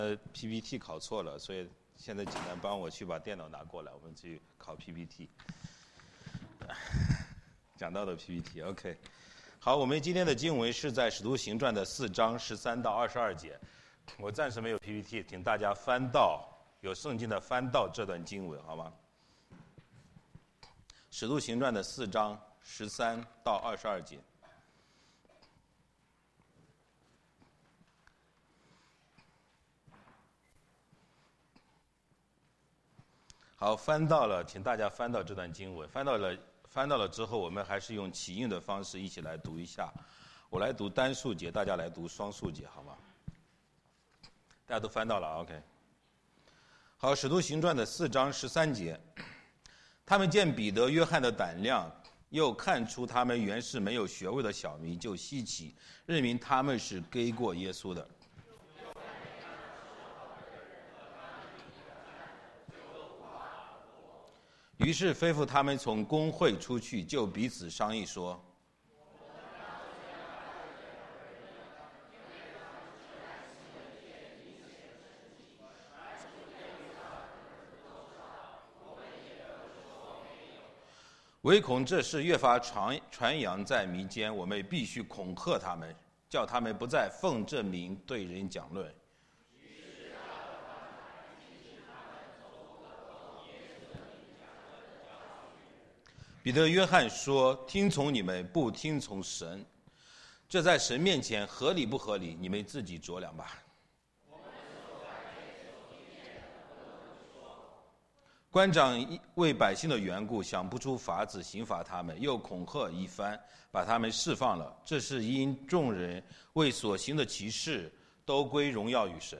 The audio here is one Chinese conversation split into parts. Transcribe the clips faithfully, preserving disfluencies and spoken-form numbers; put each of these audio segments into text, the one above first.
呃 P P T 考错了，所以现在请他帮我去把电脑拿过来，我们去考 P P T。讲到的 P P T，OK。好，我们今天的经文是在《使徒行传》的四章十三到二十二节。我暂时没有 P P T， 请大家翻到有圣经的翻到这段经文，好吗？《使徒行传》的四章十三到二十二节。好，翻到了，请大家翻到这段经文。翻到了，翻到了之后，我们还是用起印的方式一起来读一下。我来读单数节，大家来读双数节，好吗？大家都翻到了 ，OK。好，《使徒行传》的四章十三节，他们见彼得、约翰的胆量，又看出他们原是没有学问的小民，就稀奇，认明他们是跟过耶稣的。于是吩咐他们从公会出去，就彼此商议说：唯恐这事越发传传扬在民间，我们必须恐吓他们，叫他们不再奉这名对人讲论。彼得、约翰说：听从你们，不听从神，这在神面前合理不合理？你们自己酌量吧。官长为百姓的缘故，想不出法子刑罚他们，又恐吓一番，把他们释放了。这是因众人为所行的奇事，都归荣耀与神。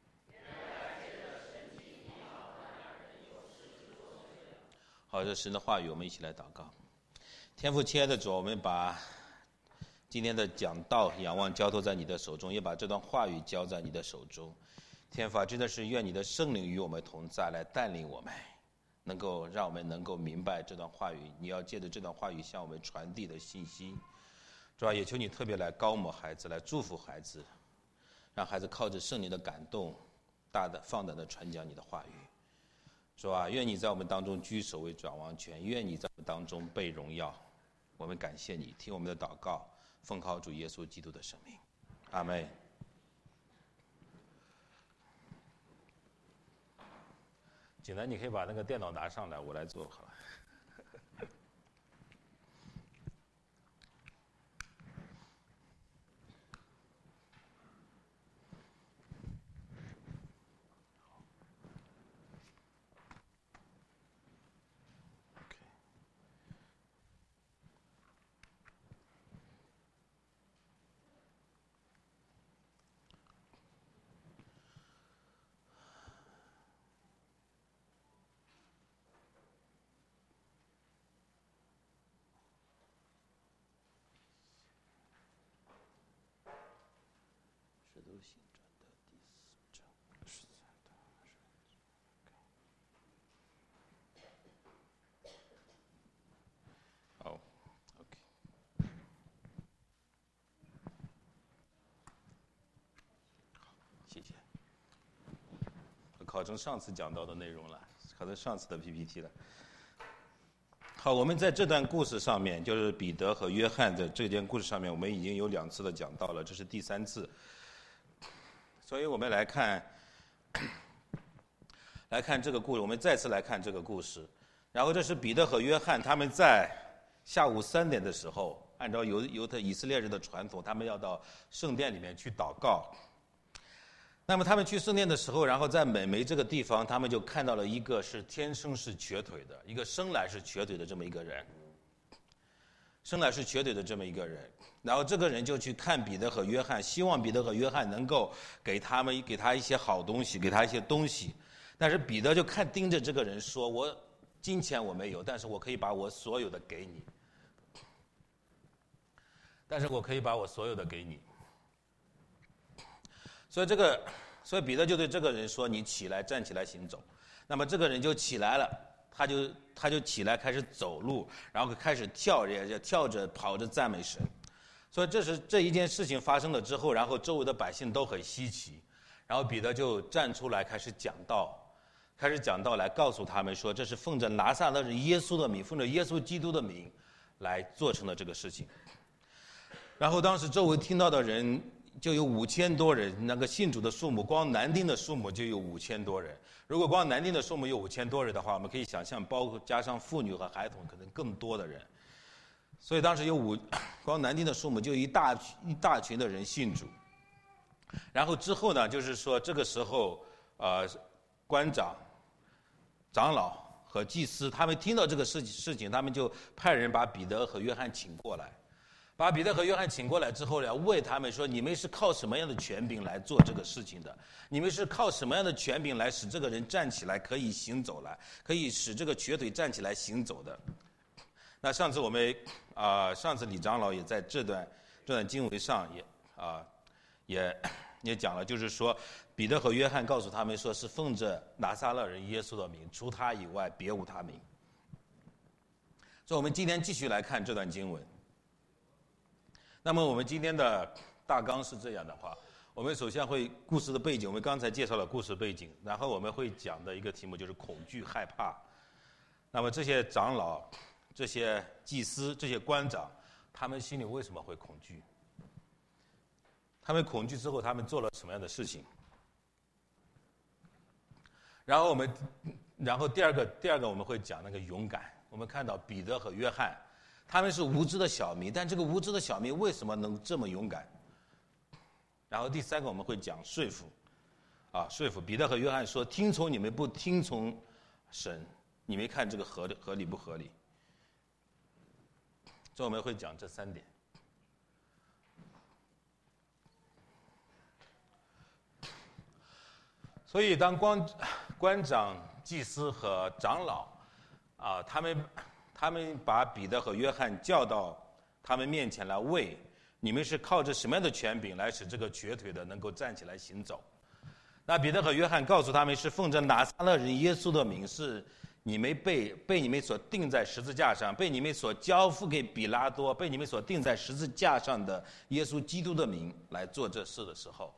好，这神的话语，我们一起来祷告。天父亲爱的主，我们把今天的讲道仰望交托在你的手中，也把这段话语交在你的手中。天父，真的是愿你的圣灵与我们同在，来带领我们，能够让我们能够明白这段话语，你要借着这段话语向我们传递的信息。主啊，也求你特别来高摩孩子，来祝福孩子，让孩子靠着圣灵的感动，大胆放胆地传讲你的话语。主啊，愿你在我们当中居首位掌王权，愿你在我们当中被荣耀。我们感谢你，听我们的祷告，奉靠主耶稣基督的圣名，阿们。景南，你可以把那个电脑拿上来，我来做好了。使徒行传的第四章十三到二十二。好 ，OK。好，谢谢。考成上次讲到的内容了，考成上次的 P P T 了。好，我们在这段故事上面，就是彼得和约翰的这件故事上面，我们已经有两次的讲到了，这是第三次。所以我们来看，来看这个故事，我们再次来看这个故事。然后这是彼得和约翰，他们在下午三点的时候，按照犹犹太以色列人的传统，他们要到圣殿里面去祷告。那么他们去圣殿的时候，然后在美梅这个地方，他们就看到了一个是天生是瘸腿的，一个生来是瘸腿的这么一个人，生来是瘸腿的这么一个人。然后这个人就去看彼得和约翰，希望彼得和约翰能够给他们给他一些好东西，给他一些东西。但是彼得就看盯着这个人说：我金钱我没有，但是我可以把我所有的给你，但是我可以把我所有的给你。所以这个，所以彼得就对这个人说：你起来，站起来行走。那么这个人就起来了，他就他就起来开始走路，然后开始跳着跳着跑着赞美神。所以这是这一件事情发生了之后，然后周围的百姓都很稀奇， 然后彼得就站出来开始讲道，开始讲道来告诉他们说，这是奉着拿撒勒人耶稣的名，奉着耶稣基督的名来做成了这个事情。然后当时周围听到的人就有五千多人，那个信主的数目，光南丁的数目就有五千多人。如果光南丁的数目有五千多人的话，我们可以想象，包括加上妇女和孩童，可能更多的人。所以当时有五，光南丁的数目就一大一大群的人信主。然后之后呢，就是说这个时候，呃，官长、长老和祭司，他们听到这个事事情，他们就派人把彼得和约翰请过来。把彼得和约翰请过来之后呢，问他们说：“你们是靠什么样的权柄来做这个事情的？你们是靠什么样的权柄来使这个人站起来可以行走来，可以使这个瘸腿站起来行走的？”那上次我们啊、呃，上次李长老也在这段这段经文上也啊、呃、也也讲了，就是说彼得和约翰告诉他们说，是奉着拿撒勒人耶稣的名，除他以外别无他名。所以我们今天继续来看这段经文。那么我们今天的大纲是这样的话，我们首先会故事的背景，我们刚才介绍了故事背景，然后我们会讲的一个题目就是恐惧害怕。那么这些长老、这些祭司、这些官长，他们心里为什么会恐惧？他们恐惧之后，他们做了什么样的事情？然后我们，然后第二个，第二个我们会讲那个勇敢。我们看到彼得和约翰，他们是无知的小民，但这个无知的小民为什么能这么勇敢？然后第三个我们会讲说服，啊，说服彼得和约翰说：“听从你们不听从神，你们看这个合合理不合理？”所以我们会讲这三点。所以当官官长、祭司和长老啊，他们他们把彼得和约翰叫到他们面前来问：你们是靠着什么样的权柄来使这个瘸腿的能够站起来行走？那彼得和约翰告诉他们，是奉着拿撒勒人耶稣的名，是你们被被你们所钉在十字架上，被你们所交付给比拉多，被你们所钉在十字架上的耶稣基督的名来做这事的时候。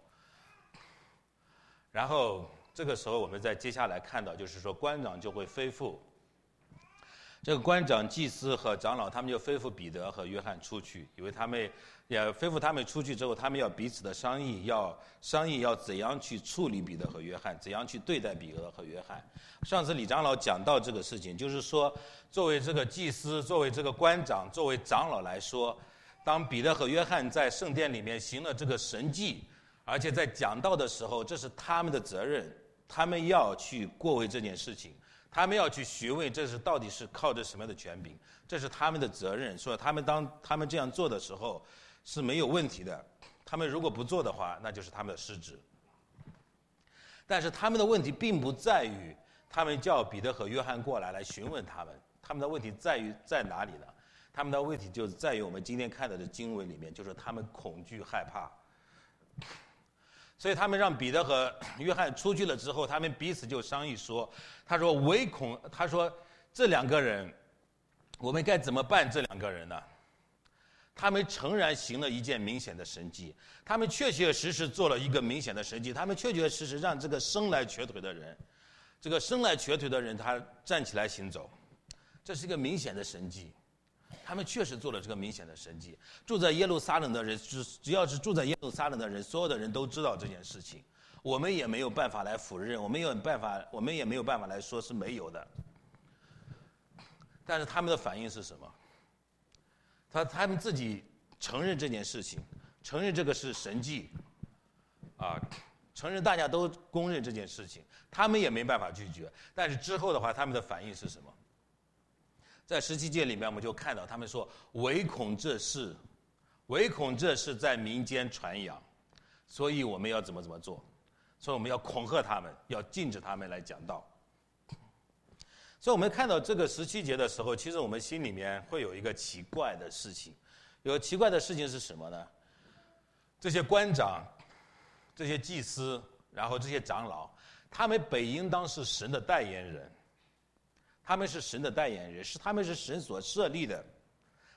然后这个时候我们再接下来看到，就是说官长就会吩咐这个官长、祭司和长老，他们就吩咐彼得和约翰出去，因为他们也吩咐他们出去之后，他们要彼此的商议，要商议要怎样去处理彼得和约翰，怎样去对待彼得和约翰。上次李长老讲到这个事情，就是说作为这个祭司、作为这个官长、作为长老来说，当彼得和约翰在圣殿里面行了这个神迹，而且在讲道的时候，这是他们的责任，他们要去过问这件事情，他们要去询问这是到底是靠着什么样的权柄，这是他们的责任。说他们当他们这样做的时候是没有问题的，他们如果不做的话，那就是他们的失职。但是他们的问题并不在于他们叫彼得和约翰过来来询问他们，他们的问题在于在哪里呢？他们的问题就在于我们今天看到的经文里面，就是他们恐惧害怕。所以他们让彼得和约翰出去了之后，他们彼此就商议说：“他说唯恐，他说这两个人，我们该怎么办？这两个人呢？他们诚然行了一件明显的神迹，他们确确实实做了一个明显的神迹，他们确确实实让这个生来瘸腿的人，这个生来瘸腿的人他站起来行走，这是一个明显的神迹。”他们确实做了这个明显的神迹。住在耶路撒冷的人，只只要是住在耶路撒冷的人，所有的人都知道这件事情。我们也没有办法来否认，我们有办法，我们也没有办法来说是没有的。但是他们的反应是什么？他他们自己承认这件事情，承认这个是神迹，啊，承认大家都公认这件事情，他们也没办法拒绝。但是之后的话，他们的反应是什么？在十七节里面，我们就看到他们说：“唯恐这事，唯恐这事在民间传扬，所以我们要怎么怎么做？所以我们要恐吓他们，要禁止他们来讲道。”所以我们看到这个十七节的时候，其实我们心里面会有一个奇怪的事情。有个奇怪的事情是什么呢？这些官长、这些祭司，然后这些长老，他们本应当是神的代言人。他们是神的代言人，是他们是神所设立的，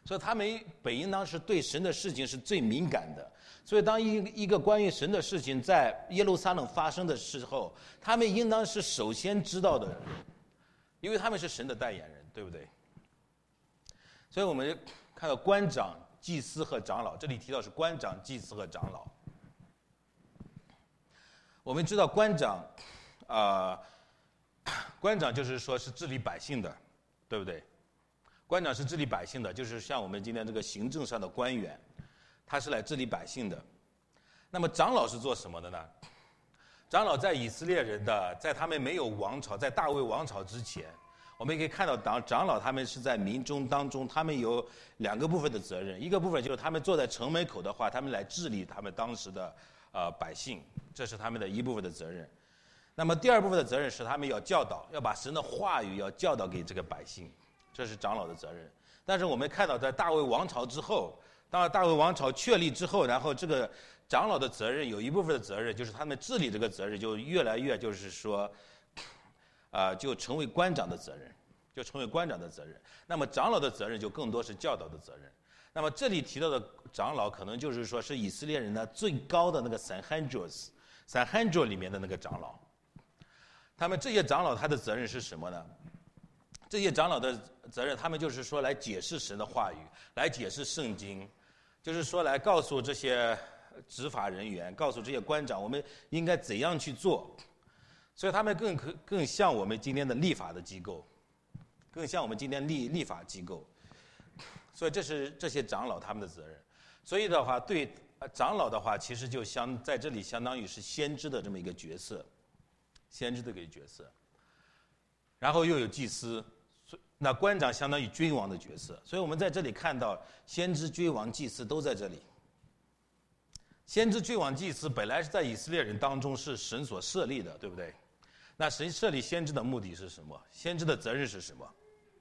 所以他们本应当是对神的事情是最敏感的。所以当一一个关于神的事情在耶路撒冷发生的时候，他们应当是首先知道的人，因为他们是神的代言人，对不对？所以我们看到官长、祭司和长老，这里提到是官长、祭司和长老。我们知道官长，啊、呃，官长就是说是治理百姓的，对不对？官长是治理百姓的，就是像我们今天这个行政上的官员，他是来治理百姓的。那么长老是做什么的呢？长老在以色列人的，在他们没有王朝，在大卫王朝之前，我们可以看到长长老他们是在民众当中，他们有两个部分的责任，一个部分就是他们坐在城门口的话，他们来治理他们当时的呃百姓，这是他们的一部分的责任。那么第二部分的责任是他们要教导，要把神的话语要教导给这个百姓，这是长老的责任。但是我们看到在大卫王朝之后，当大卫王朝确立之后，然后这个长老的责任有一部分的责任就是他们治理这个责任就越来越就是说啊、呃，就成为官长的责任，就成为官长的责任。那么长老的责任就更多是教导的责任。那么这里提到的长老可能就是说是以色列人的最高的那个 Sanhedrin Sanhedrin 里面的那个长老。他们这些长老他的责任是什么呢？这些长老的责任，他们就是说来解释神的话语，来解释圣经，就是说来告诉这些执法人员，告诉这些官长，我们应该怎样去做。所以他们更更像我们今天的立法的机构，更像我们今天立立法机构。所以这是这些长老他们的责任。所以的话，对长老的话，其实就相在这里相当于是先知的这么一个角色，先知的一个角色。然后又有祭司，那官长相当于君王的角色。所以我们在这里看到先知、君王、祭司都在这里。先知、君王、祭司本来是在以色列人当中是神所设立的，对不对？那神设立先知的目的是什么？先知的责任是什么？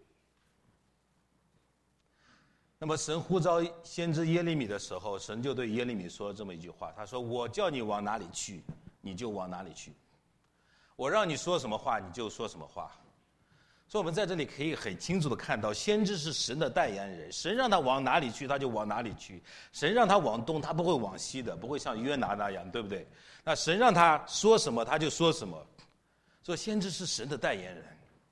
那么神呼召先知耶利米的时候，神就对耶利米说这么一句话，他说：我叫你往哪里去，你就往哪里去，我让你说什么话，你就说什么话。所以我们在这里可以很清楚地看到，先知是神的代言人，神让他往哪里去他就往哪里去，神让他往东他不会往西的，不会像约拿那样，对不对？那神让他说什么他就说什么，所以先知是神的代言人。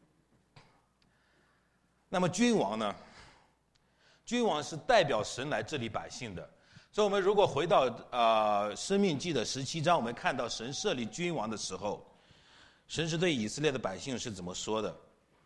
那么君王呢？君王是代表神来治理百姓的。所以我们如果回到呃申命记的十七章，我们看到神设立君王的时候，神是对以色列的百姓是怎么说的？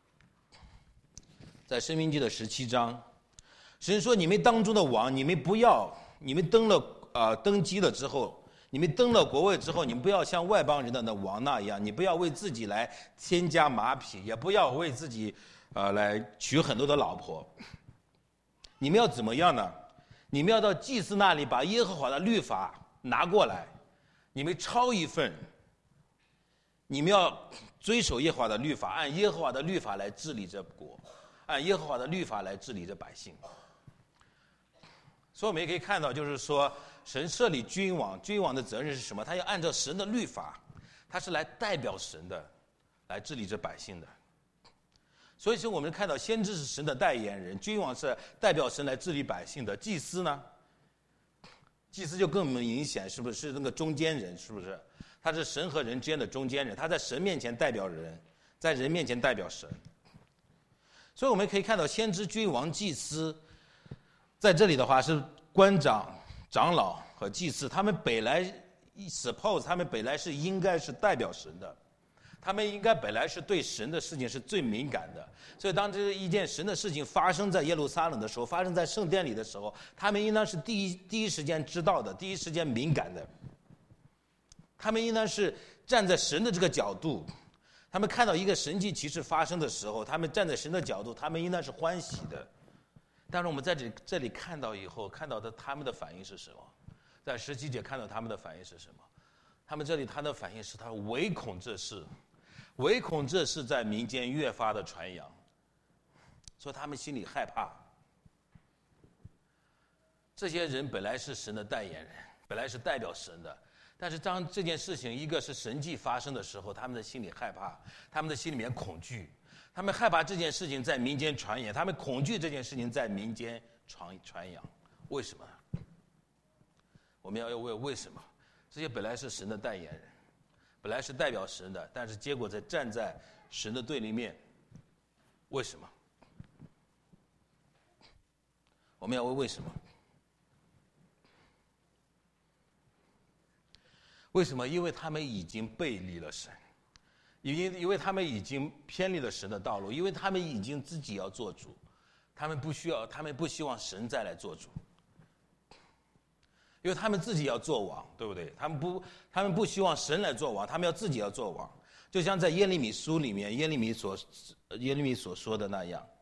在申命记的十七章，神说：你们当中的王，你们不要，你们登了呃登基了之后，你们登了国位之后，你们不要像外邦人的那王那样，你不要为自己来添加马匹，也不要为自己呃来娶很多的老婆。你们要怎么样呢？你们要到祭司那里把耶和华的律法拿过来，你们抄一份，你们要遵守耶和华的律法，按耶和华的律法来治理这国，按耶和华的律法来治理这百姓。所以我们也可以看到，就是说神设立君王，君王的责任是什么？他要按照神的律法，他是来代表神的，来治理这百姓的。所以说我们看到先知是神的代言人，君王是代表神来治理百姓的，祭司呢，祭司就更明显，是不是是那个中间人？是不是他是神和人之间的中间人？他在神面前代表人，在人面前代表神。所以我们可以看到先知、君王、祭司在这里的话是官长、长老和祭司，他们本来 suppose 他们本来是应该是代表神的，他们应该本来是对神的事情是最敏感的。所以当这一件神的事情发生在耶路撒冷的时候，发生在圣殿里的时候，他们应当是第一第一时间知道的，第一时间敏感的。他们应当是站在神的这个角度，他们看到一个神迹奇事发生的时候，他们站在神的角度，他们应当是欢喜的。但是我们在这里这里看到以后，看到的他们的反应是什么？在十七节看到他们的反应是什么？他们这里他的反应是他唯恐这事，唯恐这事在民间越发的传扬，所以他们心里害怕。这些人本来是神的代言人，本来是代表神的，但是当这件事情一个是神迹发生的时候，他们的心里害怕，他们的心里面恐惧，他们害怕这件事情在民间传言，他们恐惧这件事情在民间传传扬。为什么？我们要问为什么？这些本来是神的代言人，本来是代表神的，但是结果在站在神的对立面，为什么？我们要问为什么？为什么？因为他们已经背离了神，因因为他们已经偏离了神的道路，因为他们已经自己要做主，他们不需要，他们不希望神再来做主，因为他们自己要做王，对不对？他们不，他们不希望神来做王，他们要自己要做王。就像在耶利米书里面，耶利米所耶利米所说的那样，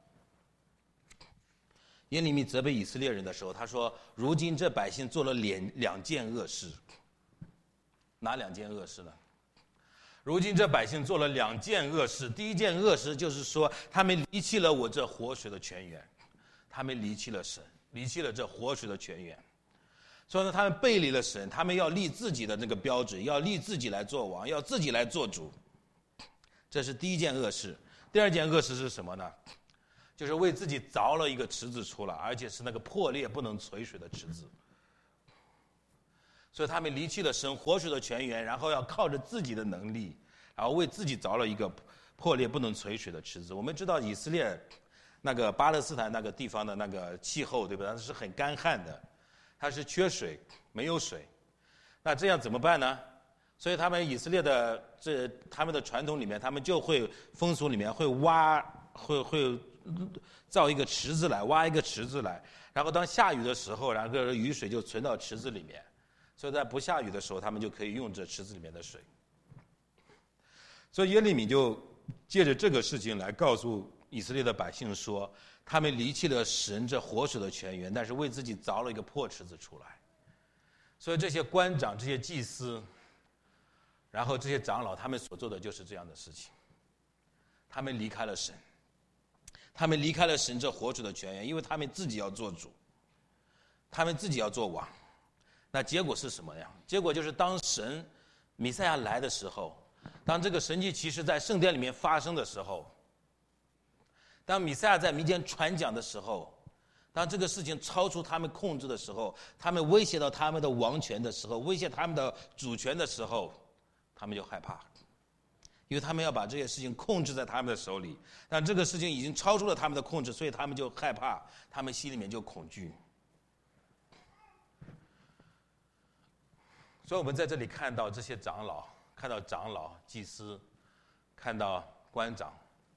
耶利米责备以色列人的时候，他说：“如今这百姓做了两两件恶事。”哪两件恶事呢？如今这百姓做了两件恶事。第一件恶事就是说，他们离弃了我这活水的泉源，他们离弃了神，离弃了这活水的泉源。所以呢，他们背离了神，他们要立自己的那个标准，要立自己来做王，要自己来做主。这是第一件恶事。第二件恶事是什么呢？就是为自己凿了一个池子出来，而且是那个破裂不能存水的池子。所以他们离弃了神活水的泉源，然后要靠着自己的能力，然后为自己凿了一个破裂不能存水的池子。我们知道以色列那个巴勒斯坦那个地方的那个气候，对吧？它是很干旱的，它是缺水，没有水。那这样怎么办呢？所以他们以色列的这他们的传统里面，他们就会风俗里面会挖，会会造一个池子来，挖一个池子来，然后当下雨的时候，然后雨水就存到池子里面。所以在不下雨的时候，他们就可以用这池子里面的水。所以耶利米就借着这个事情来告诉以色列的百姓说，他们离弃了神这活水的泉源，但是为自己凿了一个破池子出来。所以这些官长、这些祭司，然后这些长老，他们所做的就是这样的事情。他们离开了神，他们离开了神这活水的泉源，因为他们自己要做主，他们自己要做王。那结果是什么呀？结果就是当神弥赛亚来的时候，当这个神迹奇事在圣殿里面发生的时候，当弥赛亚在民间传讲的时候，当这个事情超出他们控制的时候，他们威胁到他们的王权的时候，威胁他们的主权的时候，他们就害怕，因为他们要把这些事情控制在他们的手里，但这个事情已经超出了他们的控制，所以他们就害怕，他们心里面就恐惧。所以我们在这里看到这些长老，看到长老、祭司，看到官长，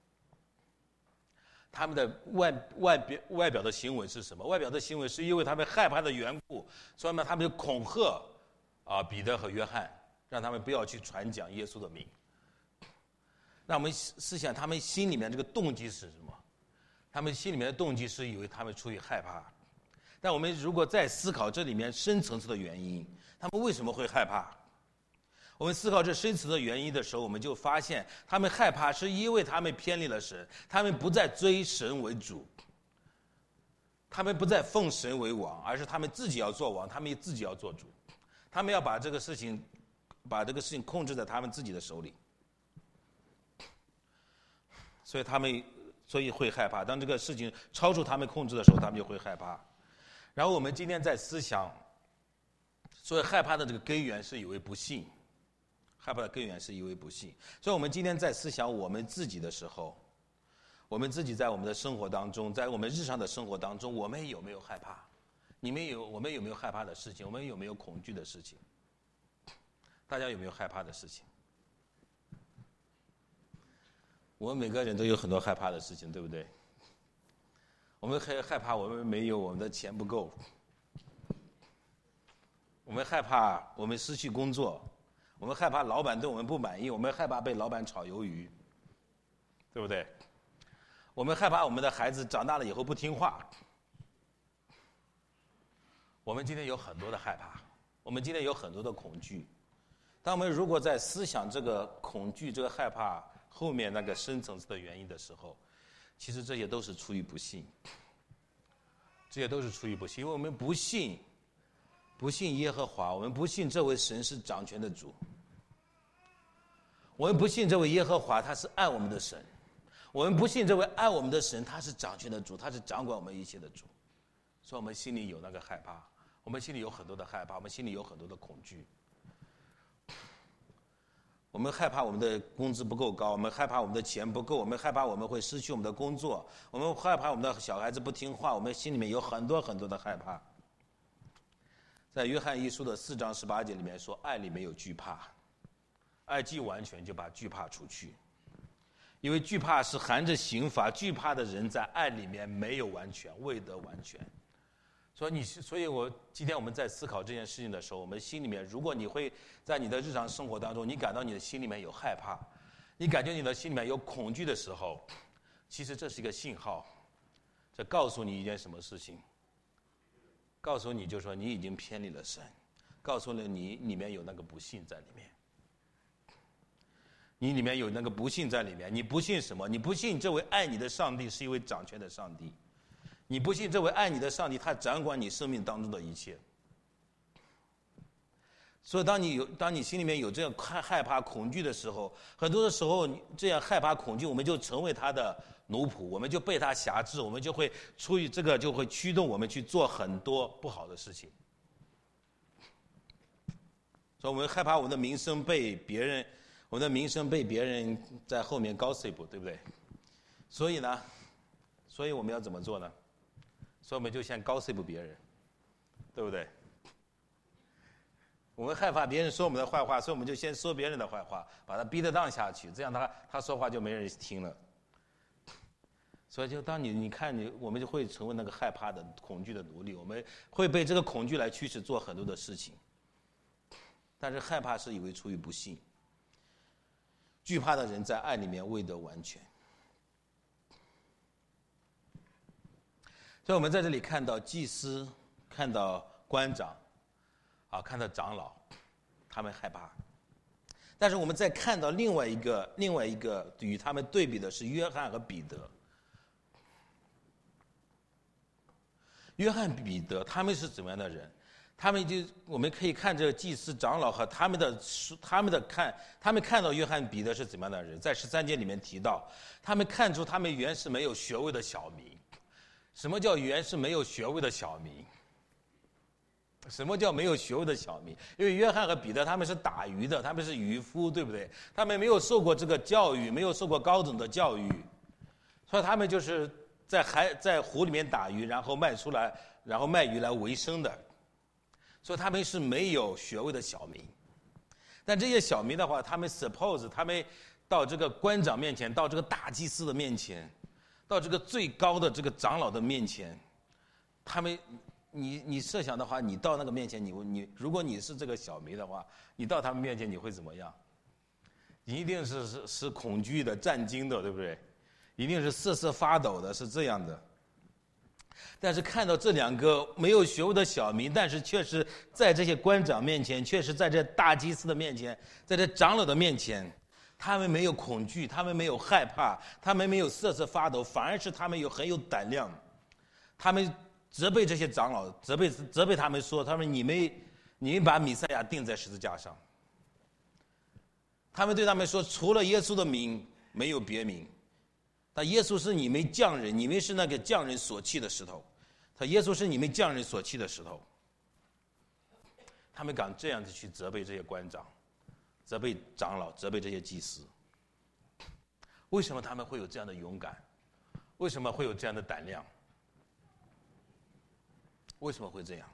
他们的外外表外表的行为是什么？外表的行为是因为他们害怕的缘故，所以呢，他们就恐吓啊彼得和约翰，让他们不要去传讲耶稣的名。那我们思想他们心里面这个动机是什么？他们心里面的动机是以为他们出于害怕。但我们如果再思考这里面深层次的原因，他们为什么会害怕？我们思考这深层次的原因的时候，我们就发现他们害怕是因为他们偏离了神，他们不再追神为主，他们不再奉神为王，而是他们自己要做王，他们自己要做主，他们要把这个事情把这个事情控制在他们自己的手里，所以他们所以会害怕。当这个事情超出他们控制的时候，他们就会害怕。然后我们今天在思想，所以害怕的这个根源是因为不信，害怕的根源是因为不信。所以我们今天在思想我们自己的时候，我们自己在我们的生活当中，在我们日常的生活当中，我们有没有害怕？你们有，我们有没有害怕的事情？我们有没有恐惧的事情？大家有没有害怕的事情？我们每个人都有很多害怕的事情，对不对？我们害害怕我们没有，我们的钱不够。我们害怕我们失去工作，我们害怕老板对我们不满意，我们害怕被老板炒鱿鱼，对不对？我们害怕我们的孩子长大了以后不听话。我们今天有很多的害怕，我们今天有很多的恐惧。当我们如果在思想这个恐惧、这个害怕后面那个深层次的原因的时候，其实这些都是出于不信，这些都是出于不信，因为我们不信，不信耶和华，我们不信这位神是掌权的主，我们不信这位耶和华他是爱我们的神，我们不信这位爱我们的神他是掌权的主，他是掌管我们一切的主。 所以我们心里有那个害怕，我们心里有很多的害怕，我们心里有很多的恐惧。我们害怕我们的工资不够高，我们害怕我们的钱不够，我们害怕我们会失去我们的工作，我们害怕我们的小孩子不听话，我们心里面有很多很多的害怕。在约翰一书的四章十八节里面说，爱里没有惧怕，爱既完全，就把惧怕除去。因为惧怕是含着刑罚，惧怕的人在爱里面没有完全，未得完全。所以你，所以我今天我们在思考这件事情的时候，我们心里面，如果你会在你的日常生活当中，你感到你的心里面有害怕，你感觉你的心里面有恐惧的时候，其实这是一个信号，这告诉你一件什么事情？告诉你就说你已经偏离了神，告诉了你里面有那个不信在里面，你里面有那个不信在里面。你不信什么？你不信这位爱你的上帝是一位掌权的上帝。你不信这位爱你的上帝，他掌管你生命当中的一切。所以当你有当你心里面有这样害害怕恐惧的时候，很多的时候这样害怕恐惧，我们就成为他的奴仆，我们就被他辖制，我们就会出于这个就会驱动我们去做很多不好的事情。所以我们害怕我们的名声被别人我们的名声被别人在后面 gossip， 对不对？所以呢所以我们要怎么做呢？所以我们就先gossip别人，对不对？我们害怕别人说我们的坏话，所以我们就先说别人的坏话，把他逼得当下去，这样他他说话就没人听了。所以就当你你看你，我们就会成为那个害怕的恐惧的奴隶，我们会被这个恐惧来驱使做很多的事情。但是害怕是以为出于不信，惧怕的人在爱里面未得完全。所以我们在这里看到祭司，看到官长，啊，看到长老，他们害怕。但是我们再看到另外一个另外一个与他们对比的是约翰和彼得。约翰、彼得他们是怎么样的人？他们就我们可以看这个祭司、长老和他们的他们的看，他们看到约翰、彼得是怎么样的人，在十三节里面提到，他们看出他们原是没有学位的小民。什么叫原是没有学位的小民？什么叫没有学位的小民？因为约翰和彼得他们是打鱼的，他们是渔夫，对不对？他们没有受过这个教育，没有受过高等的教育，所以他们就是在海在湖里面打鱼，然后卖出来，然后卖鱼来为生的。所以他们是没有学位的小民。但这些小民的话，他们 suppose 他们到这个官长面前，到这个大祭司的面前，到这个最高的这个长老的面前，他们，你你设想的话，你到那个面前，你你如果你是这个小民的话，你到他们面前你会怎么样？你一定是是是恐惧的、战惊的，对不对？一定是瑟瑟发抖的，是这样的。但是看到这两个没有学问的小民，但是却是在这些官长面前，却是在这大祭司的面前，在这长老的面前，他们没有恐惧，他们没有害怕，他们没有瑟瑟发抖，反而是他们有很有胆量。他们责备这些长老，责备责备他们说，他们你们你们把弥赛亚钉在十字架上。他们对他们说，除了耶稣的名，没有别名。但耶稣是你们匠人，你们是那个匠人所砌的石头。他耶稣是你们匠人所砌的石头。他们敢这样子去责备这些官长，责备长老，责备这些祭司。为什么他们会有这样的勇敢？为什么会有这样的胆量？为什么会这样？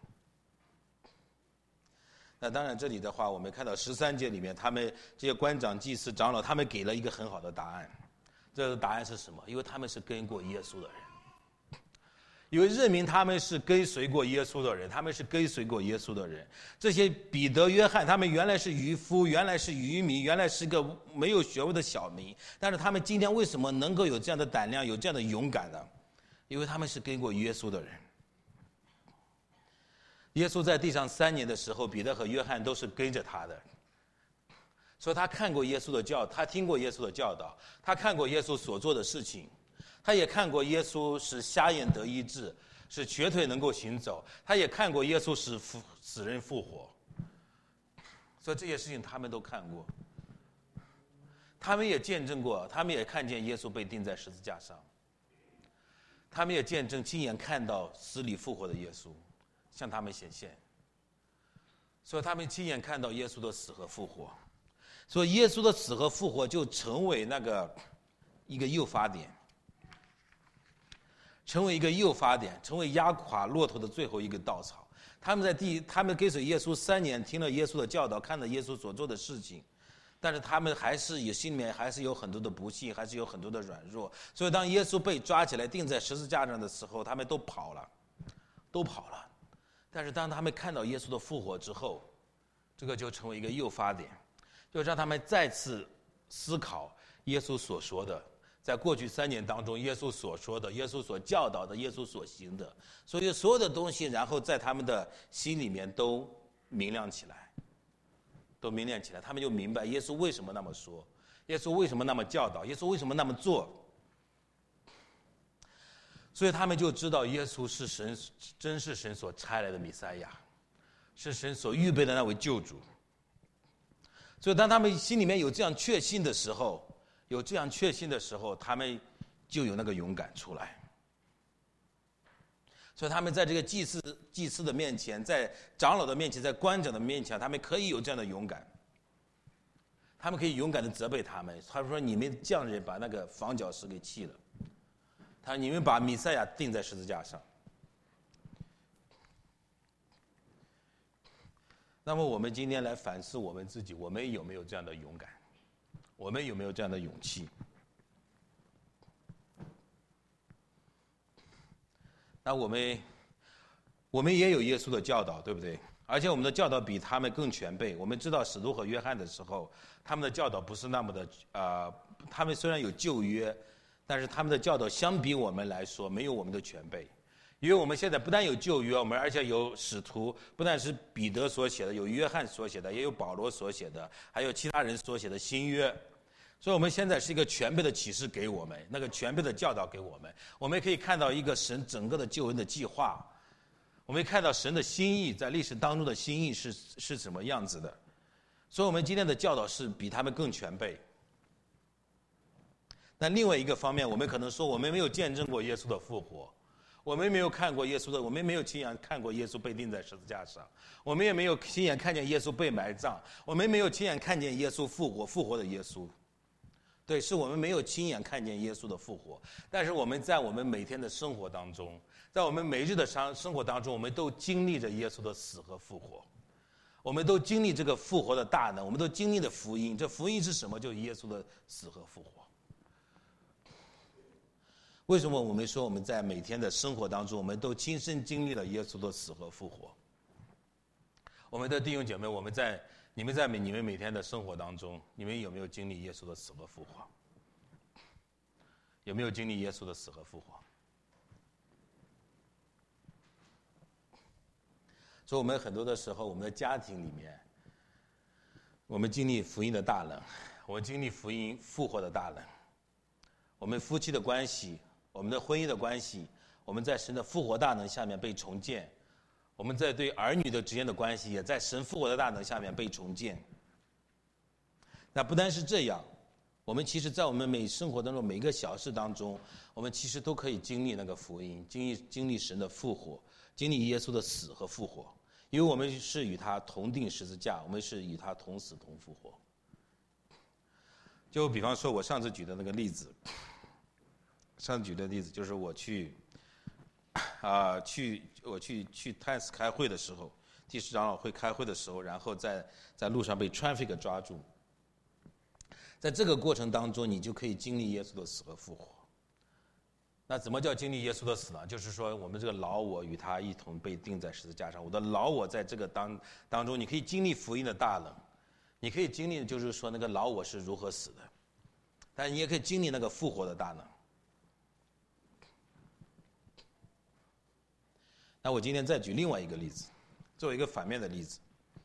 那当然，这里的话，我们看到十三节里面，他们这些官长、祭司、长老，他们给了一个很好的答案。这个答案是什么？因为他们是跟过耶稣的人，因为认明他们是跟随过耶稣的人，他们是跟随过耶稣的人。这些彼得、约翰，他们原来是渔夫，原来是渔民，原来是个没有学问的小民，但是他们今天为什么能够有这样的胆量，有这样的勇敢呢？因为他们是跟过耶稣的人。耶稣在地上三年的时候，彼得和约翰都是跟着他的。所以他看过耶稣的教，他听过耶稣的教导，他看过耶稣所做的事情，他也看过耶稣使瞎眼得医治，使瘸腿能够行走，他也看过耶稣使死人复活。所以这些事情他们都看过，他们也见证过，他们也看见耶稣被钉在十字架上。 他们也见证亲眼看到死里复活的耶稣向他们显现，所以他们亲眼看到耶稣的死和复活，所以耶稣的死和复活就成为那个一个诱发点，成为一个诱发点，成为压垮骆驼的最后一个稻草。他们在第他们跟随耶稣三年，听了耶稣的教导，看了耶稣所做的事情，但是他们还是有心里面还是有很多的不幸，还是有很多的软弱。所以当耶稣被抓起来钉在十字架上的时候，他们都跑了，都跑了。但是当他们看到耶稣的复活之后，这个就成为一个诱发点，就让他们再次思考耶稣所说的，在过去三年当中耶稣所说的，耶稣所教导的，耶稣所行的，所以所有的东西然后在他们的心里面都明亮起来，都明亮起来，他们就明白耶稣为什么那么说，耶稣为什么那么教导，耶稣为什么那么做。所以他们就知道耶稣是神，真是神所差来的弥赛亚，是神所预备的那位救主。所以当他们心里面有这样确信的时候，有这样确信的时候，他们就有那个勇敢出来。所以他们在这个祭司祭司的面前，在长老的面前，在官长的面前，他们可以有这样的勇敢，他们可以勇敢的责备他们。他说：“你们匠人把那个房角石给弃了。”他说：“你们把弥赛亚钉在十字架上。”那么我们今天来反思我们自己，我们有没有这样的勇敢？我们有没有这样的勇气？那我们我们也有耶稣的教导，对不对？而且我们的教导比他们更全备。我们知道使徒和约翰的时候，他们的教导不是那么的呃，他们虽然有旧约，但是他们的教导相比我们来说没有我们的全备。因为我们现在不但有旧约，我们而且有使徒，不但是彼得所写的，有约翰所写的，也有保罗所写的，还有其他人所写的新约。所以我们现在是一个全备的启示给我们，那个全备的教导给我们，我们可以看到一个神整个的救恩的计划，我们看到神的心意在历史当中的心意是是什么样子的。所以我们今天的教导是比他们更全备。但另外一个方面，我们可能说我们没有见证过耶稣的复活，我们没有看过耶稣的，我们没有亲眼看过耶稣被钉在十字架上，我们也没有亲眼看见耶稣被埋葬，我们没有亲眼看见耶稣复活，复活的耶稣。对，是我们没有亲眼看见耶稣的复活，但是我们在我们每天的生活当中，在我们每日的生生活当中，我们都经历着耶稣的死和复活，我们都经历这个复活的大能，我们都经历了福音。这福音是什么？就是耶稣的死和复活。为什么我们说我们在每天的生活当中，我们都亲身经历了耶稣的死和复活？我们的弟兄姐妹，我们在你们在每你们每天的生活当中，你们有没有经历耶稣的死和复活？有没有经历耶稣的死和复活？所以我们很多的时候，我们的家庭里面，我们经历福音的大能，我们经历福音复活的大能，我们夫妻的关系，我们的婚姻的关系，我们在神的复活大能下面被重建，我们在对儿女的之间的关系也在神复活的大能下面被重建。那不单是这样，我们其实在我们每生活当中每一个小事当中，我们其实都可以经历那个福音，经历经历神的复活，经历耶稣的死和复活，因为我们是与他同钉十字架，我们是与他同死同复活。就比方说我上次举的那个例子，上次举的例子就是我去啊、呃，去我去去 T A S 开会的时候，第十长老会开会的时候，然后在在路上被 traffic 抓住，在这个过程当中，你就可以经历耶稣的死和复活。那怎么叫经历耶稣的死呢？就是说，我们这个老我与他一同被钉在十字架上，我的老我在这个当当中，你可以经历福音的大能，你可以经历，就是说那个老我是如何死的，但你也可以经历那个复活的大能。那我今天再举另外一个例子，作为一个反面的例子。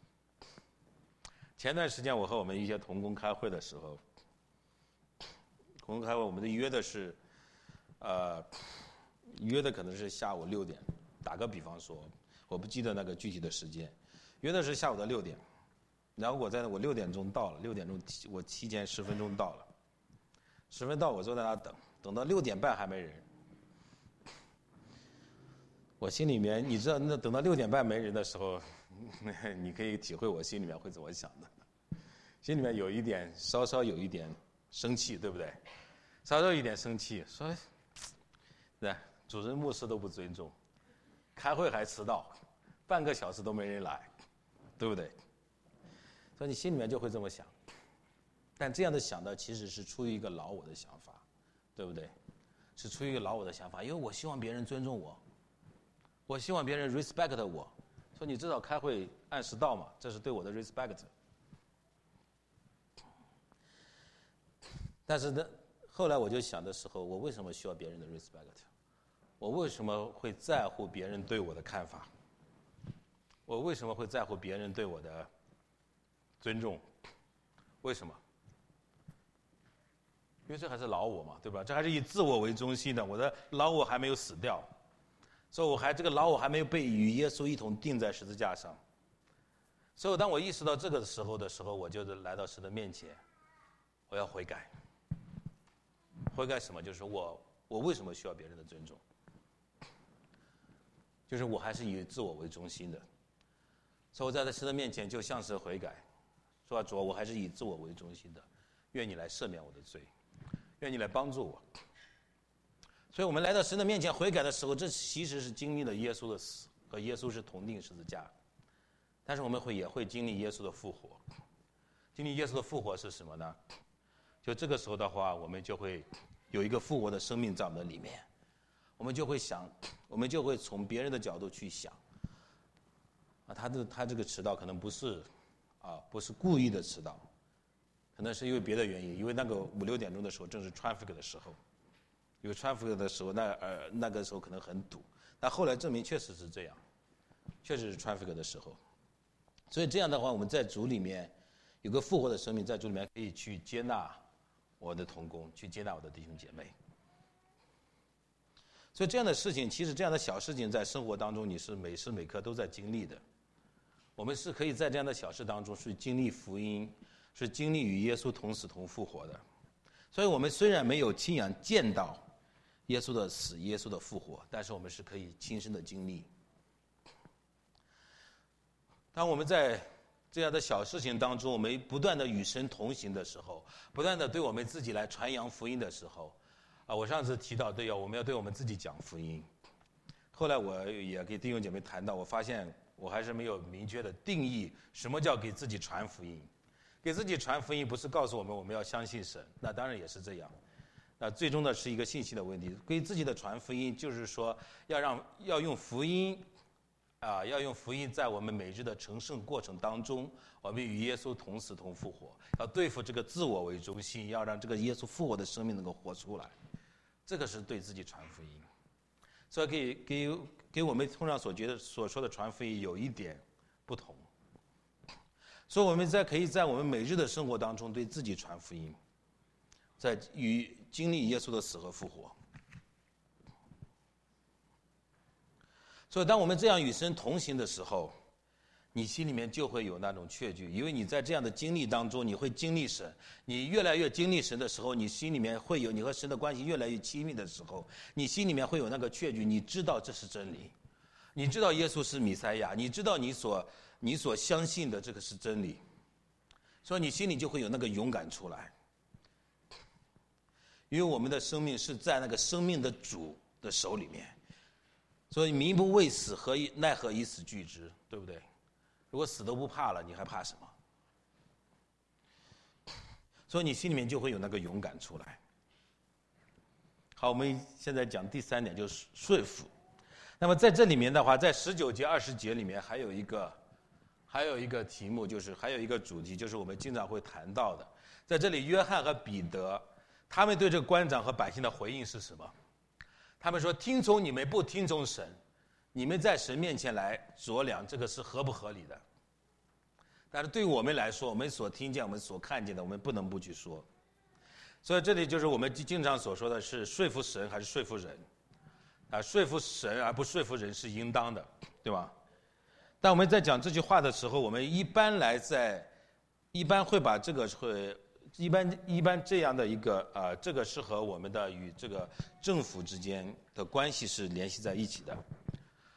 前段时间我和我们一些同工开会的时候，同工开会我们的约的是，呃，约的可能是下午六点，打个比方说，我不记得那个具体的时间，约的是下午的六点，然后我在我六点钟到了，六点钟我提前十分钟到了，十分到我坐在那等，等到六点半还没人。 我心里面，你知道，那等到六点半没人的时候，你可以体会我心里面会怎么想的。心里面有一点，稍稍有一点生气，对不对？稍稍有一点生气，说，对，主任牧师都不尊重，开会还迟到，半个小时都没人来，对不对？所以你心里面就会这么想。但这样的想的其实是出于一个老我的想法，对不对？是出于一个老我的想法，因为我希望别人尊重我，我希望别人 respect 我，说你至少开会按时到嘛，这是对我的 respect。但是呢，后来我就想的时候，我为什么需要别人的 respect？ 我为什么会在乎别人对我的看法？我为什么会在乎别人对我的尊重？为什么？因为这还是老我嘛，对吧？这还是以自我为中心的，我的老我还没有死掉，所以我还这个老我还没有被与耶稣一同钉在十字架上。所以当我意识到这个时候的时候，我就来到神的面前，我要悔改。悔改什么？就是我我为什么需要别人的尊重？就是我还是以自我为中心的，所以我在神的面前就向神悔改，说主，我还是以自我为中心的，愿你来赦免我的罪，愿你来帮助我。所以我们来到神的面前悔改的时候，这其实是经历了耶稣的死，和耶稣是同定十字架，但是我们会也会经历耶稣的复活。经历耶稣的复活是什么呢？就这个时候的话，我们就会有一个复活的生命在我们的里面，我们就会想，我们就会从别人的角度去想，啊，他这他这个迟到可能不是，啊，不是故意的迟到，可能是因为别的原因，因为那个五六点钟的时候正是 traffic 的时候，因为 traffic 的时候，那呃那个时候可能很堵，但后来证明确实是这样，确实是 traffic 的时候，所以这样的话，我们在主里面有个复活的生命，在主里面可以去接纳我的同工，去接纳我的弟兄姐妹。所以这样的事情，其实这样的小事情在生活当中你是每时每刻都在经历的。我们是可以在这样的小事当中是经历福音，是经历与耶稣同死同复活的。所以我们虽然没有亲眼见到耶稣的死，耶稣的复活，但是我们是可以亲身的经历。当我们在这样的小事情当中，我们不断的与神同行的时候，不断的对我们自己来传扬福音的时候，啊，我上次提到对呀，我们要对我们自己讲福音。后来我也给弟兄姐妹谈到，我发现我还是没有明确的定义什么叫给自己传福音。给自己传福音不是告诉我们我们要相信神，那当然也是这样。那最终的是一个信息的问题。给自己的传福音就是说要让要用福音。啊，要用福音在我们每日的成圣过程当中，我们与耶稣同死同复活，要对付这个自我为中心，要让这个耶稣复活的生命能够活出来，这个是对自己传福音。所以给给给我们通常所觉得所说的传福音有一点不同。所以我们在可以在我们每日的生活当中对自己传福音，在与经历耶稣的死和复活。所以当我们这样与神同行的时候，你心里面就会有那种确据，因为你在这样的经历当中，你会经历神，你越来越经历神的时候，你心里面会有，你和神的关系越来越亲密的时候，你心里面会有那个确据，你知道这是真理，你知道耶稣是弥赛亚，你知道你所你所相信的这个是真理，所以你心里就会有那个勇敢出来。因为我们的生命是在那个生命的主的手里面，所以民不畏死，何以奈何以死惧之，对不对？如果死都不怕了，你还怕什么？所以你心里面就会有那个勇敢出来。好，我们现在讲第三点，就是说服。那么在这里面的话，在十九节、二十节里面还有一个，还有一个题目，就是还有一个主题，就是我们经常会谈到的。在这里，约翰和彼得，他们对这个官长和百姓的回应是什么？他们说：“听从你们，不听从神，你们在神面前来酌量，这个是合不合理的？”但是对于我们来说，我们所听见、我们所看见的，我们不能不去说。所以这里就是我们经常所说的是说服神还是说服人啊？说服神而不说服人是应当的，对吧？但我们在讲这句话的时候，我们一般来在一般会把这个会。一般一般这样的一个呃，这个是和我们的与这个政府之间的关系是联系在一起的。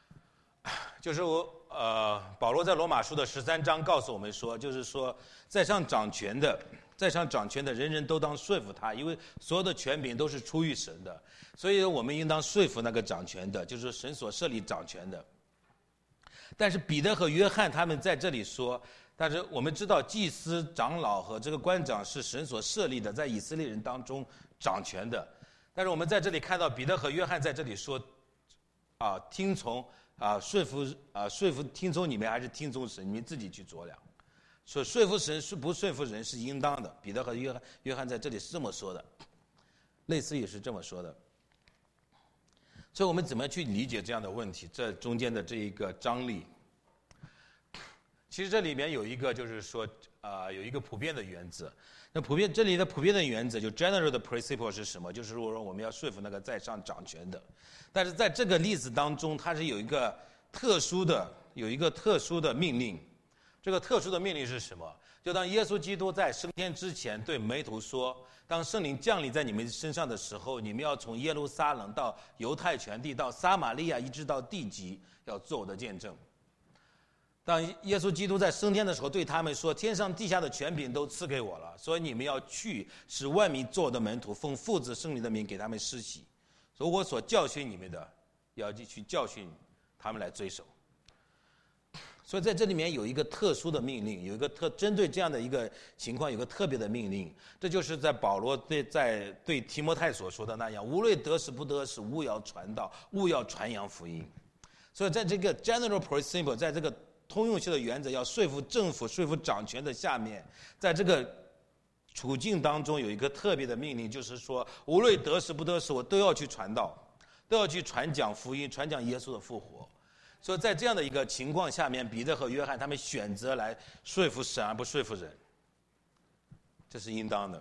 就是我呃，保罗在罗马书的十三章告诉我们说，就是说，在上掌权的，在上掌权的人人都当说服他，因为所有的权柄都是出于神的，所以我们应当说服那个掌权的，就是神所设立掌权的。但是彼得和约翰他们在这里说，但是我们知道祭司、长老和这个官长是神所设立的，在以色列人当中掌权的。但是我们在这里看到彼得和约翰在这里说，啊，听从啊，说服啊，说服听从你们还是听从神，你们自己去酌量。说说服神是不说服人是应当的。彼得和约翰约翰在这里是这么说的，类似也是这么说的。所以我们怎么去理解这样的问题？这中间的这一个张力，其实这里面有一个就是说啊、呃，有一个普遍的原则。那普遍这里的普遍的原则，就 general 的 principle 是什么？就是说我们要说服那个在上掌权的。但是在这个例子当中，它是有一个特殊的，有一个特殊的命令。这个特殊的命令是什么？就当耶稣基督在升天之前对门徒说，当圣灵降临在你们身上的时候，你们要从耶路撒冷到犹太全地，到撒玛利亚，一直到地极，要做我的见证。当耶稣基督在升天的时候对他们说，天上地下的权柄都赐给我了，所以你们要去使万民做我的门徒，奉父子圣灵的名给他们施洗，所以我所教训你们的，要去教训他们来遵守。所以在这里面有一个特殊的命令，有一个特针对这样的一个情况，有个特别的命令，这就是在保罗对在对提摩太所说的那样，无论得时不得时，务要传道，务要传扬福音。所以在这个 general principle， 在这个通用性的原则，要说服政府、说服掌权的下面，在这个处境当中有一个特别的命令，就是说，无论得时不得时，我都要去传道，都要去传讲福音，传讲耶稣的复活。所以在这样的一个情况下面，彼得和约翰他们选择来说服神而不说服人，这是应当的。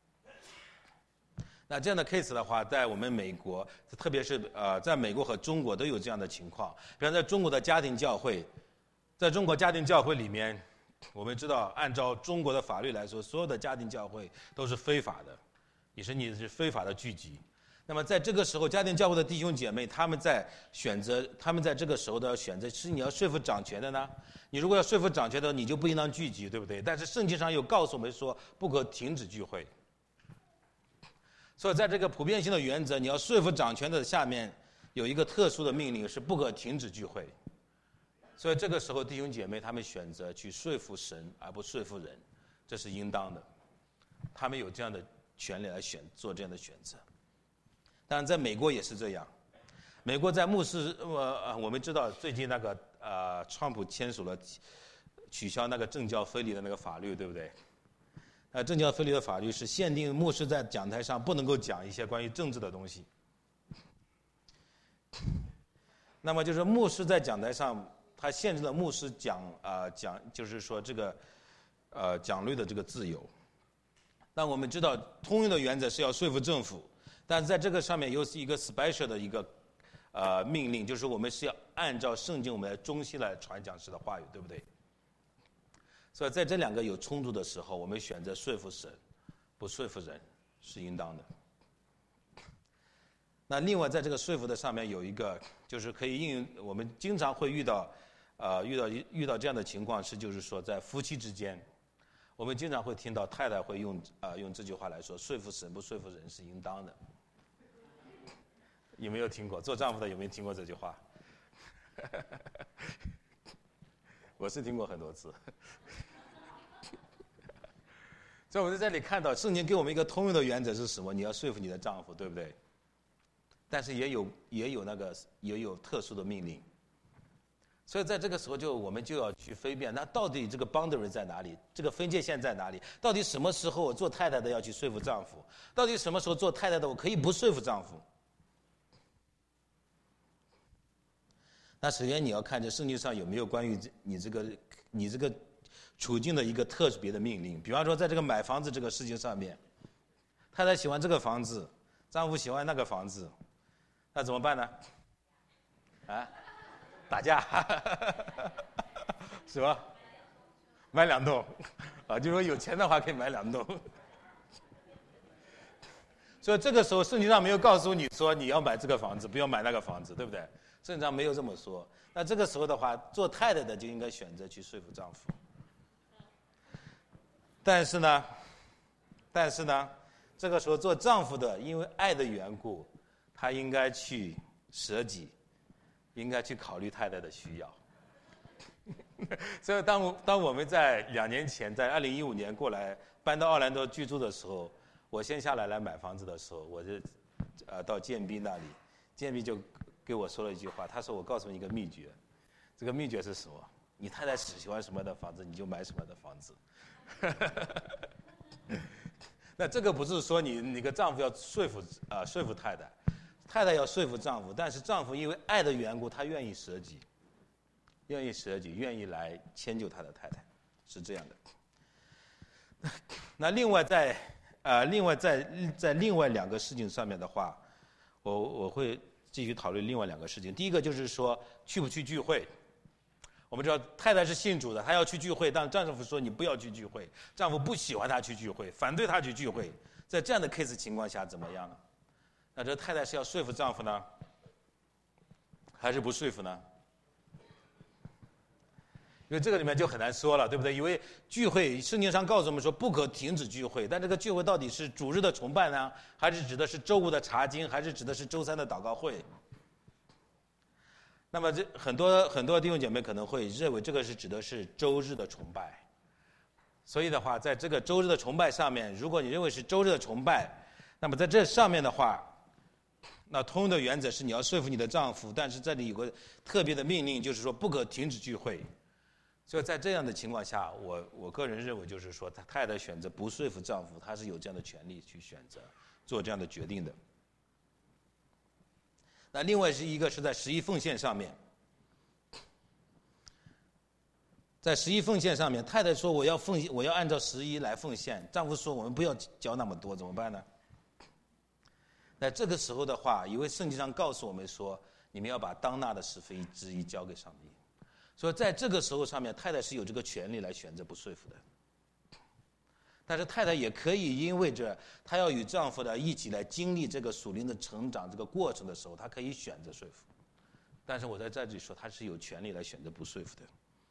那这样的 case 的话，在我们美国，特别是呃，在美国和中国都有这样的情况。比方在中国的家庭教会，在中国家庭教会里面，我们知道，按照中国的法律来说，所有的家庭教会都是非法的，也是你是非法的聚集。那么在这个时候，家庭教会的弟兄姐妹，他们在选择，他们在这个时候的选择是你要说服掌权的呢？你如果要说服掌权的，你就不应当聚集，对不对？但是圣经上又告诉我们说，不可停止聚会。所以在这个普遍性的原则，你要说服掌权的下面有一个特殊的命令，是不可停止聚会。所以这个时候，弟兄姐妹他们选择去说服神而不说服人，这是应当的。他们有这样的权利来选做这样的选择。当然，在美国也是这样。美国在牧师，呃，我们知道最近那个呃，川普签署了取消那个政教分离的那个法律，对不对？呃，政教分离的法律是限定牧师在讲台上不能够讲一些关于政治的东西。那么就是牧师在讲台上，他限制了牧师讲啊、呃、讲，就是说这个呃讲论的这个自由。但我们知道，通用的原则是要说服政府。但在这个上面又是一个 special 的一个呃命令，就是我们是要按照圣经我们来中心来传讲神的话语，对不对？所以在这两个有冲突的时候，我们选择说服神，不说服人，是应当的。那另外在这个说服的上面有一个，就是可以应用，我们经常会遇到，呃，遇到遇到这样的情况是，就是说在夫妻之间，我们经常会听到太太会用啊、呃、用这句话来说，说服神不说服人是应当的。有没有听过？做丈夫的有没有听过这句话？我是听过很多次。所以我在这里看到，圣经给我们一个通用的原则是什么？你要说服你的丈夫，对不对？但是也有也有那个也有特殊的命令。所以在这个时候就我们就要去分辨，那到底这个 boundary 在哪里？这个分界线在哪里？到底什么时候我做太太的要去说服丈夫？到底什么时候做太太的我可以不说服丈夫？那首先你要看这圣经上有没有关于你这个你这个处境的一个特别的命令。比方说在这个买房子这个事情上面，太太喜欢这个房子，丈夫喜欢那个房子，那怎么办呢？啊，打架是吧？买两栋啊，就说有钱的话可以买两栋。所以这个时候圣经上没有告诉你说你要买这个房子，不要买那个房子，对不对？ 圣经上没有这么说。那这个时候的话，做太太的就应该选择去说服丈夫。但是呢，但是呢，这个时候做丈夫的，因为爱的缘故，他应该去舍己，应该去考虑太太的需要。所以当当我们在两年前，在二零一五年过来搬到奥兰多居住的时候，我先下来来买房子的时候，我就呃到建斌那里，建斌就给我说了一句话，他说：“我告诉你一个秘诀，这个秘诀是什么？你太太喜欢什么样的房子，你就买什么样的房子。”那这个不是说你你个丈夫要说服啊、呃、说服太太，太太要说服丈夫，但是丈夫因为爱的缘故，他愿意舍己，愿意舍己，愿意来迁就他的太太，是这样的。那另外在呃另外在在另外两个事情上面的话，我我会继续讨论另外两个事情。第一个就是说去不去聚会。我们知道太太是信主的，她要去聚会，但丈夫说你不要去聚会，丈夫不喜欢她去聚会，反对她去聚会。在这样的 case 情况下怎么样呢？那这太太是要说服丈夫呢，还是不说服呢？因为这个里面就很难说了，对不对？因为聚会圣经上告诉我们说不可停止聚会，但这个聚会到底是主日的崇拜呢，还是指的是周五的查经，还是指的是周三的祷告会？那么这很多很多弟兄姐妹可能会认为这个是指的是周日的崇拜，所以的话，在这个周日的崇拜上面，如果你认为是周日的崇拜，那么在这上面的话，那通用的原则是你要说服你的丈夫，但是这里有个特别的命令，就是说不可停止聚会。所以在这样的情况下，我我个人认为就是说，他太太选择不说服丈夫，他是有这样的权利去选择做这样的决定的。那另外是一个是在十一奉献上面，在十一奉献上面，太太说我要奉我要按照十一来奉献，丈夫说我们不要交那么多，怎么办呢？那这个时候的话，因为圣经上告诉我们说，你们要把当纳的十分之一交给上帝，所以在这个时候上面，太太是有这个权利来选择不说服的。但是太太也可以因为着她要与丈夫的一起来经历这个属灵的成长这个过程的时候，她可以选择说服。但是我在这里说，她是有权利来选择不说服的。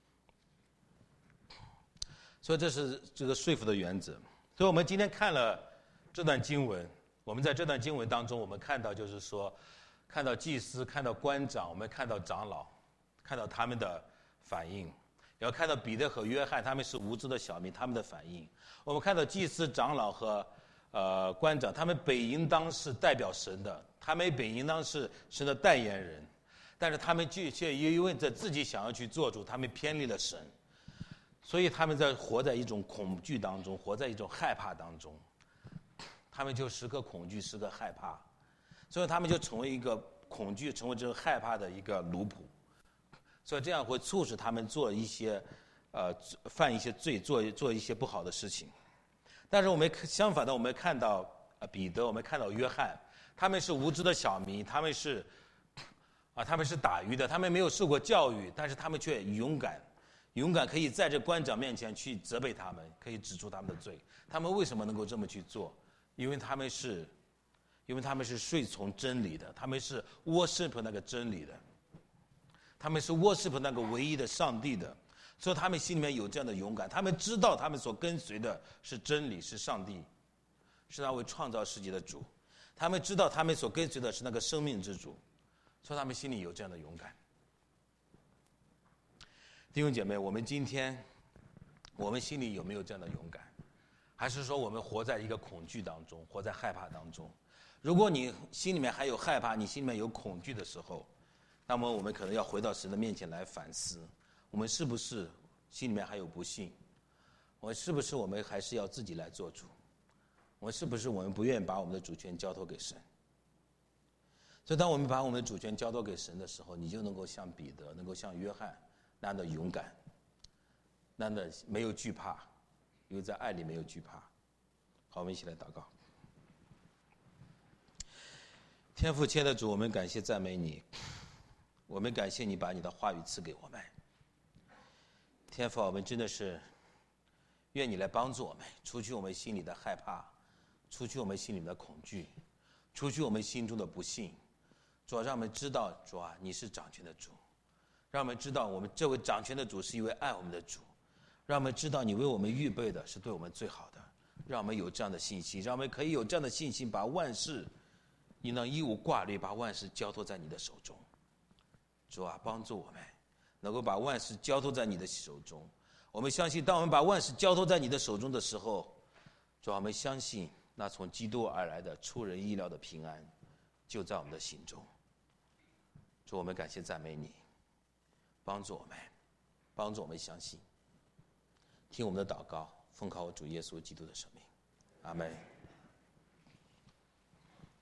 所以这是这个说服的原则。所以我们今天看了这段经文，我们在这段经文当中，我们看到就是说，看到祭司，看到官长，我们看到长老，看到他们的反应。要看到彼得和约翰，他们是无知的小民，他们的反应。我们看到祭司、长老和呃官长，他们本应当是代表神的，他们本应当是神的代言人，但是他们却却因为着自己想要去做主，他们偏离了神，所以他们在活在一种恐惧当中，活在一种害怕当中，他们就时刻恐惧，时刻害怕，所以他们就成为一个恐惧，成为这个害怕的一个奴仆。所以这样会促使他们做一些，呃，犯一些罪，做做一些不好的事情。但是我们相反的，我们看到呃彼得，我们看到约翰，他们是无知的小民，他们是，啊，他们是打鱼的，他们没有受过教育，但是他们却勇敢，勇敢可以在这官长面前去责备他们，可以指出他们的罪。他们为什么能够这么去做？因为他们是，因为他们是顺从真理的，他们是worship那个真理的。他们是worship那个唯一的上帝的，所以他们心里面有这样的勇敢，他们知道他们所跟随的是真理，是上帝，是那位创造世界的主，他们知道他们所跟随的是那个生命之主，所以他们心里有这样的勇敢。弟兄姐妹，我们今天我们心里有没有这样的勇敢？还是说我们活在一个恐惧当中，活在害怕当中？如果你心里面还有害怕，你心里面有恐惧的时候，那么我们可能要回到神的面前来反思，我们是不是心里面还有不信？我们是不是我们还是要自己来做主？我们是不是我们不愿意把我们的主权交托给神？所以当我们把我们的主权交托给神的时候，你就能够像彼得，能够像约翰那样的勇敢，那样的没有惧怕，因为在爱里没有惧怕。好，我们一起来祷告。天父亲爱的主，我们感谢赞美你，我们感谢你把你的话语赐给我们。天父，我们真的是愿你来帮助我们，除去我们心里的害怕，除去我们心里的恐惧，除去我们心中的不信， 主啊，让我们知道，主啊，你是掌权的主，让我们知道我们这位掌权的主是一位爱我们的主，让我们知道你为我们预备的是对我们最好的，让我们有这样的信心，让我们可以有这样的信心，把万事你能一无挂虑，把万事交托在你的手中。主啊，帮助我们能够把万事交托在你的手中。我们相信，当我们把万事交托在你的手中的时候，主啊，我们相信那从基督而来的出人意料的平安就在我们的心中。主，我们感谢赞美你，帮助我们，帮助我们相信。听我们的祷告，奉靠我主耶稣基督的生命，阿们。